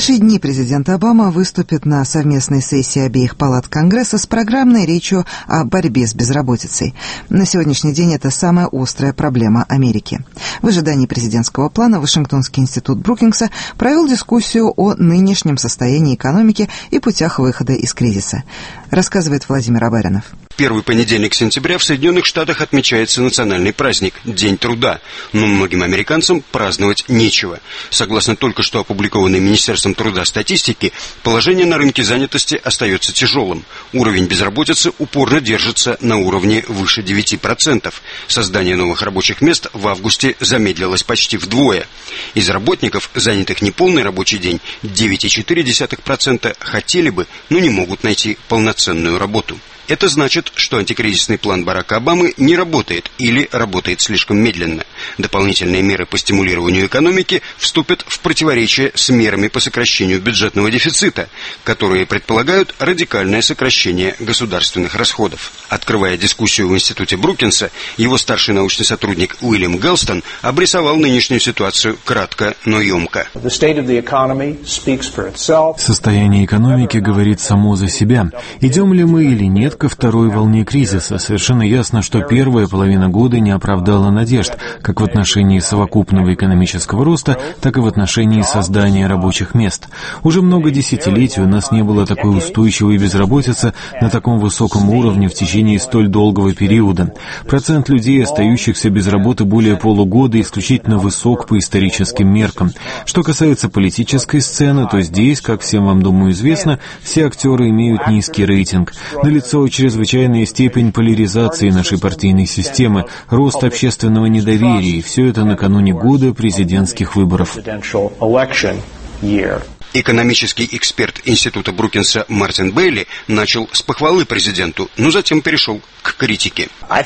ближайшие дни президент Обама выступит на совместной сессии обеих палат Конгресса с программной речью о борьбе с безработицей. На сегодняшний день это самая острая проблема Америки. В ожидании президентского плана Вашингтонский институт Брукингса провел дискуссию о нынешнем состоянии экономики и путях выхода из кризиса. Рассказывает Владимир Абаринов. Первый понедельник сентября в Соединенных Штатах отмечается национальный праздник – День труда. Но многим американцам праздновать нечего. Согласно только что опубликованной Министерством труда статистики, положение на рынке занятости остается тяжелым. Уровень безработицы упорно держится на уровне выше 9%. Создание новых рабочих мест в августе замедлилось почти вдвое. Из работников, занятых неполный рабочий день, 9,4% хотели бы, но не могут найти полноценную работу. Это значит, что антикризисный план Барака Обамы не работает или работает слишком медленно. Дополнительные меры по стимулированию экономики вступят в противоречие с мерами по сокращению бюджетного дефицита, которые предполагают радикальное сокращение государственных расходов. Открывая дискуссию в институте Брукинса, его старший научный сотрудник Уильям Гэлстон обрисовал нынешнюю ситуацию кратко, но емко. Состояние экономики говорит само за себя. Идем ли мы или нет ко второй волне кризиса? Совершенно ясно, что первая половина года не оправдала надежд, как в отношении совокупного экономического роста, так и в отношении создания рабочих мест. Уже много десятилетий у нас не было такой устойчивой безработицы на таком высоком уровне в течение столь долгого периода. Процент людей, остающихся без работы более полугода, исключительно высок по историческим меркам. Что касается политической сцены, то здесь, как всем вам, думаю, известно, все актеры имеют низкий рейтинг. Налицо чрезвычайная степень поляризации нашей партийной системы, рост общественного недоверия, и все это накануне года президентских выборов. Экономический эксперт института Брукинса Мартин Бейли начал с похвалы президенту, но затем перешел к критике.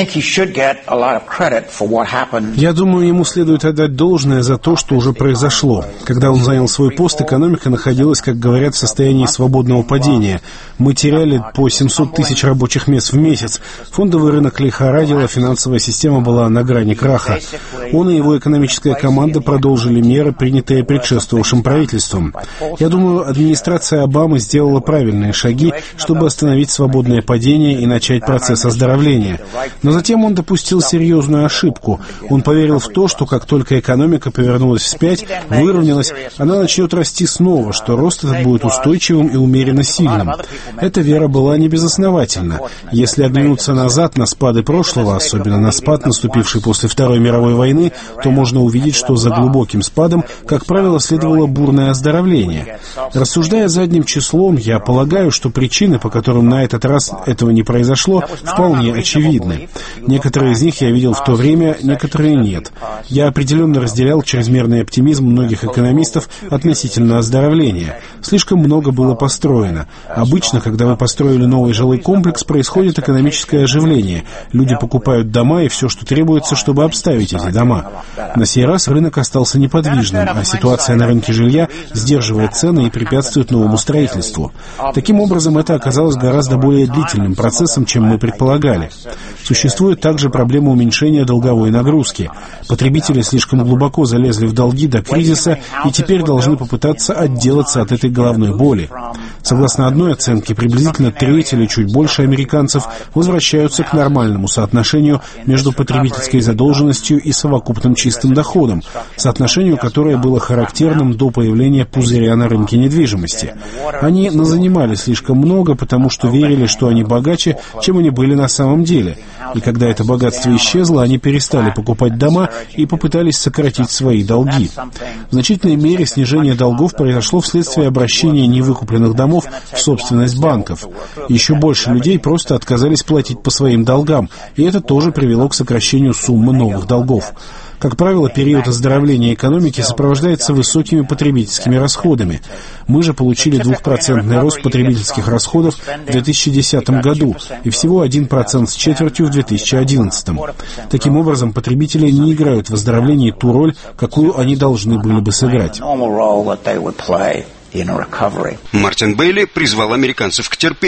Я думаю, ему следует отдать должное за то, что уже произошло. Когда он занял свой пост, экономика находилась, как говорят, в состоянии свободного падения. Мы теряли по 700 тысяч рабочих мест в месяц. Фондовый рынок лихорадил, а финансовая система была на грани краха. Он и его экономическая команда продолжили меры, принятые предшествовавшим правительством. Я думаю, администрация Обамы сделала правильные шаги, чтобы остановить свободное падение и начать процесс оздоровления. Но затем он допустил серьезную ошибку. Он поверил в то, что как только экономика повернулась вспять, выровнялась, она начнет расти снова, что рост этот будет устойчивым и умеренно сильным. Эта вера была небезосновательна. Если оглянуться назад на спады прошлого, особенно на спад, наступивший после Второй мировой войны, то можно увидеть, что за глубоким спадом, как правило, следовало бурное оздоровление. Рассуждая задним числом, я полагаю, что причины, по которым на этот раз этого не произошло, вполне очевидны. Некоторые из них я видел в то время, некоторые нет. Я определенно разделял чрезмерный оптимизм многих экономистов относительно оздоровления. Слишком много было построено. Обычно, когда вы построили новый жилой комплекс, происходит экономическое оживление. Люди покупают дома и все, что требуется, чтобы обставить эти дома. На сей раз рынок остался неподвижным, а ситуация на рынке жилья сдерживает цены и препятствует новому строительству. Таким образом, это оказалось гораздо более длительным процессом, чем мы предполагали. Существует также проблема уменьшения долговой нагрузки. Потребители слишком глубоко залезли в долги до кризиса и теперь должны попытаться отделаться от этой головной боли. Согласно одной оценке, приблизительно треть или чуть больше американцев возвращаются к нормальному соотношению между потребительской задолженностью и совокупным чистым доходом, соотношению, которое было характерным до появления пузыря на рынке недвижимости. Они назанимали слишком много, потому что верили, что они богаче, чем они были на самом деле. И когда это богатство исчезло, они перестали покупать дома и попытались сократить свои долги. В значительной мере снижение долгов произошло вследствие обращения невыкупленных домов в собственность банков. Еще больше людей просто отказались платить по своим долгам, и это тоже привело к сокращению суммы новых долгов. Как правило, период оздоровления экономики сопровождается высокими потребительскими расходами. Мы же получили 2% рост потребительских расходов в 2010 году и всего 1% с четвертью в 2011. Таким образом, потребители не играют в оздоровлении ту роль, какую они должны были бы сыграть. Мартин Бейли призвал американцев к терпению.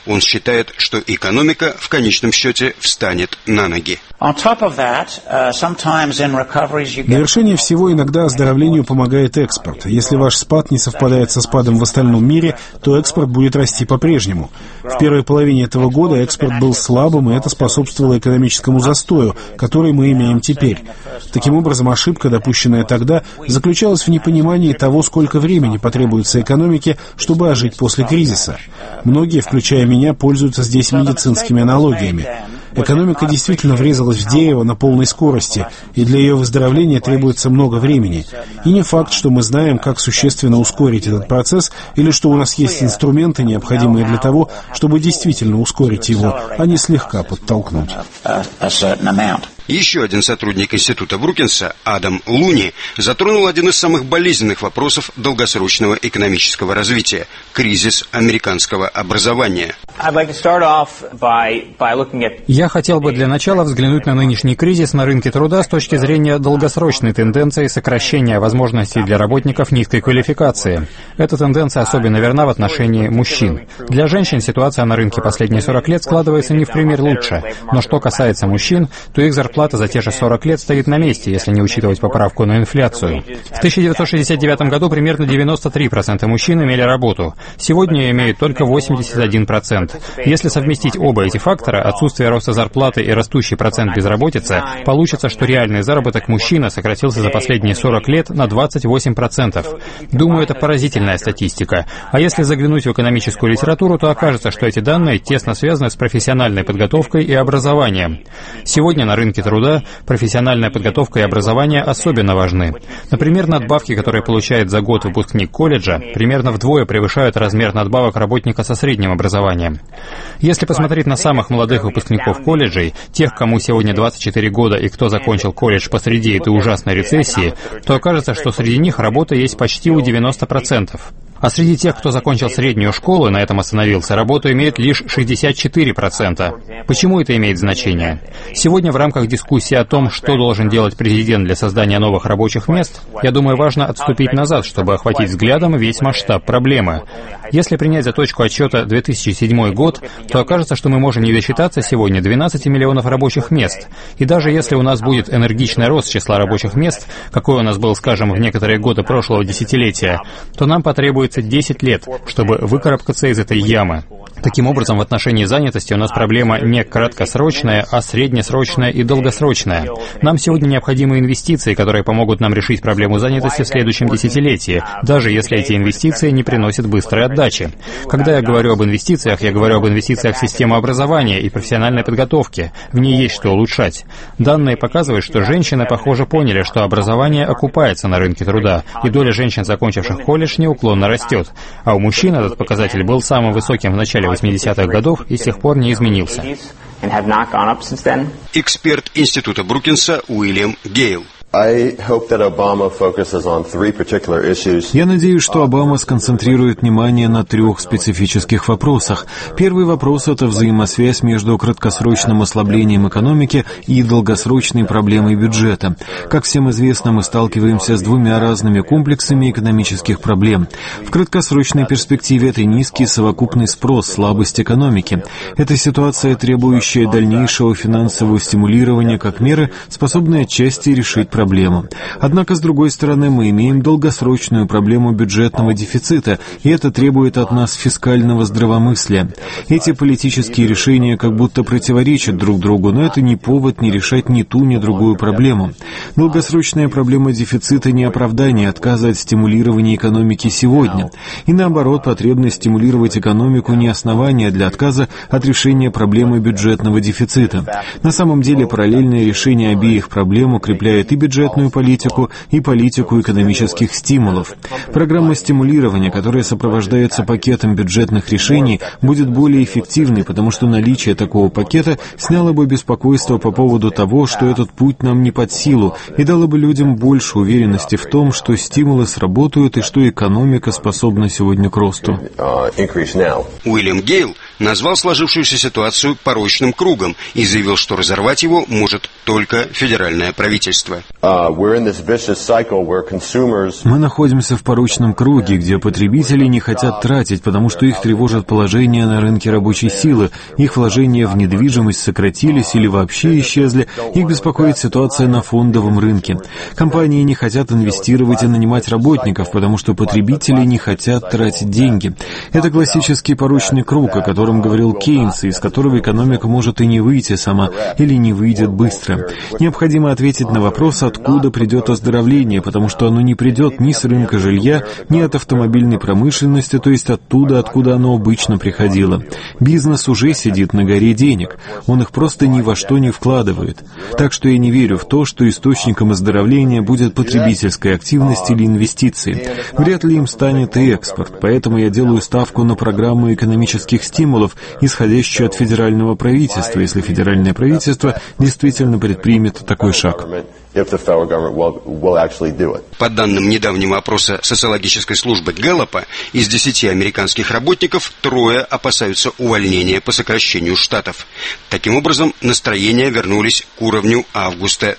Он считает, что экономика в конечном счете встанет на ноги. Для решения всего иногда оздоровлению помогает экспорт. Если ваш спад не совпадает со спадом в остальном мире, то экспорт будет расти по-прежнему. В первой половине этого года экспорт был слабым, и это способствовало экономическому застою, который мы имеем теперь. Таким образом, ошибка, допущенная тогда, заключалась в непонимании того, сколько времени потребуется экономике, чтобы ожить после кризиса. Многие, включая меня, пользуются здесь медицинскими аналогиями. Экономика действительно врезалась в дерево на полной скорости, и для ее выздоровления требуется много времени. И не факт, что мы знаем, как существенно ускорить этот процесс, или что у нас есть инструменты, необходимые для того, чтобы действительно ускорить его, а не слегка подтолкнуть. Еще один сотрудник Института Брукинса, Адам Луни, затронул один из самых болезненных вопросов долгосрочного экономического развития – кризис американского образования. Я хотел бы для начала взглянуть на нынешний кризис на рынке труда с точки зрения долгосрочной тенденции сокращения возможностей для работников низкой квалификации. Эта тенденция особенно верна в отношении мужчин. Для женщин ситуация на рынке последние 40 лет складывается не в пример лучше, но что касается мужчин, то их зарплата за те же 40 лет стоит на месте, если не учитывать поправку на инфляцию. В 1969 году примерно 93% мужчин имели работу. Сегодня имеют только 81%. Если совместить оба эти фактора, отсутствие роста зарплаты и растущий процент безработицы, получится, что реальный заработок мужчины сократился за последние 40 лет на 28%. Думаю, это поразительная статистика. А если заглянуть в экономическую литературу, то окажется, что эти данные тесно связаны с профессиональной подготовкой и образованием. Сегодня на рынке труда профессиональная подготовка и образование особенно важны. Например, надбавки, которые получает за год выпускник колледжа, примерно вдвое превышают размер надбавок работника со средним образованием. Если посмотреть на самых молодых выпускников колледжей, тех, кому сегодня 24 года и кто закончил колледж посреди этой ужасной рецессии, то окажется, что среди них работа есть почти у 90%. А среди тех, кто закончил среднюю школу и на этом остановился, работу имеет лишь 64%. Почему это имеет значение? Сегодня в рамках дискуссии о том, что должен делать президент для создания новых рабочих мест, я думаю, важно отступить назад, чтобы охватить взглядом весь масштаб проблемы. Если принять за точку отсчета 2007 год, то окажется, что мы можем не досчитаться сегодня 12 миллионов рабочих мест. И даже если у нас будет энергичный рост числа рабочих мест, какой у нас был, скажем, в некоторые годы прошлого десятилетия, то нам потребуется 10 лет, чтобы выкарабкаться из этой ямы. Таким образом, в отношении занятости у нас проблема не краткосрочная, а среднесрочная и долгосрочная. Нам сегодня необходимы инвестиции, которые помогут нам решить проблему занятости в следующем десятилетии, даже если эти инвестиции не приносят быстрой отдачи. Когда я говорю об инвестициях, я говорю об инвестициях в систему образования и профессиональной подготовки. В ней есть что улучшать. Данные показывают, что женщины, похоже, поняли, что образование окупается на рынке труда, и доля женщин, закончивших колледж, неуклонно растет. А у мужчин этот показатель был самым высоким в начале 80-х годов и с тех пор не изменился. Эксперт Института Брукинса Уильям Гейл. Я надеюсь, что Обама сконцентрирует внимание на 3 специфических вопросах. Первый вопрос — это взаимосвязь между краткосрочным ослаблением экономики и долгосрочной проблемой бюджета. Как всем известно, мы сталкиваемся с 2 разными комплексами экономических проблем. В краткосрочной перспективе это низкий совокупный спрос, слабость экономики. Это ситуация, требующая дальнейшего финансового стимулирования как меры, способные отчасти решить проблему. Однако, с другой стороны, мы имеем долгосрочную проблему бюджетного дефицита, и это требует от нас фискального здравомыслия. Эти политические решения как будто противоречат друг другу, но это не повод не решать ни ту, ни другую проблему. Долгосрочная проблема дефицита не оправдание отказа от стимулирования экономики сегодня. И наоборот, потребность стимулировать экономику не основание для отказа от решения проблемы бюджетного дефицита. На самом деле, параллельное решение обеих проблем укрепляет и бюджетную политику и политику экономических стимулов. Программа стимулирования, которая сопровождается пакетом бюджетных решений, будет более эффективной, потому что наличие такого пакета сняло бы беспокойство по поводу того, что этот путь нам не под силу, и дало бы людям больше уверенности в том, что стимулы сработают и что экономика способна сегодня к росту. Уильям Гейл назвал сложившуюся ситуацию порочным кругом и заявил, что разорвать его может только федеральное правительство. Мы находимся в порочном круге, где потребители не хотят тратить, потому что их тревожит положение на рынке рабочей силы, их вложения в недвижимость сократились или вообще исчезли, их беспокоит ситуация на фондовом рынке. Компании не хотят инвестировать и нанимать работников, потому что потребители не хотят тратить деньги. Это классический порочный круг, о котором говорил Кейнс, из которого экономика может и не выйти сама, или не выйдет быстро. Необходимо ответить на вопрос, откуда придет оздоровление, потому что оно не придет ни с рынка жилья, ни от автомобильной промышленности, то есть оттуда, откуда оно обычно приходило. Бизнес уже сидит на горе денег, он их просто ни во что не вкладывает. Так что я не верю в то, что источником оздоровления будет потребительская активность или инвестиции. Вряд ли им станет и экспорт, поэтому я делаю ставку на программу экономических стимулов, исходящую от федерального правительства, если федеральное правительство действительно предпримет такой шаг. По данным недавнего опроса социологической службы Гэллопа, из 10 американских работников 3 опасаются увольнения по сокращению штатов. Таким образом, настроения вернулись к уровню августа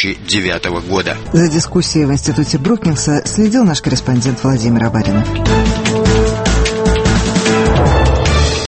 2009 года. За дискуссией в Институте Брукингса следил наш корреспондент Владимир Абаринов.